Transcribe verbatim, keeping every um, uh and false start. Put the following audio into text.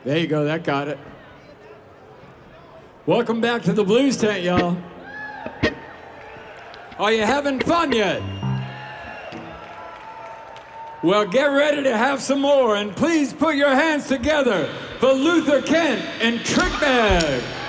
There you go, that got it. Welcome back to the Blues Tent, y'all. Are you having fun yet? Well, get ready to have some more, and please put your hands together for Luther Kent and Trick Bag.